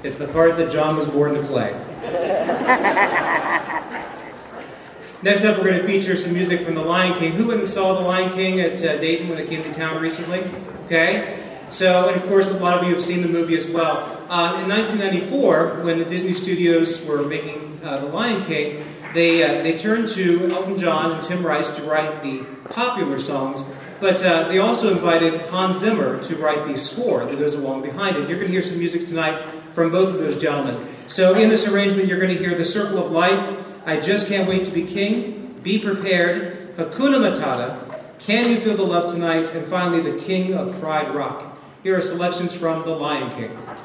It's the part that John was born to play. Next up, we're going to feature some music from The Lion King. Who went and saw The Lion King at Dayton when it came to town recently? Okay. So, and of course, a lot of you have seen the movie as well. In 1994, when the Disney Studios were making The Lion King, they turned to Elton John and Tim Rice to write the popular songs, but they also invited Hans Zimmer to write the score that goes along behind it. You're going to hear some music tonight from both of those gentlemen. So in this arrangement, you're going to hear The Circle of Life, I Just Can't Wait to Be King, Be Prepared, Hakuna Matata, Can You Feel the Love Tonight, and finally The King of Pride Rock. Here are selections from The Lion King.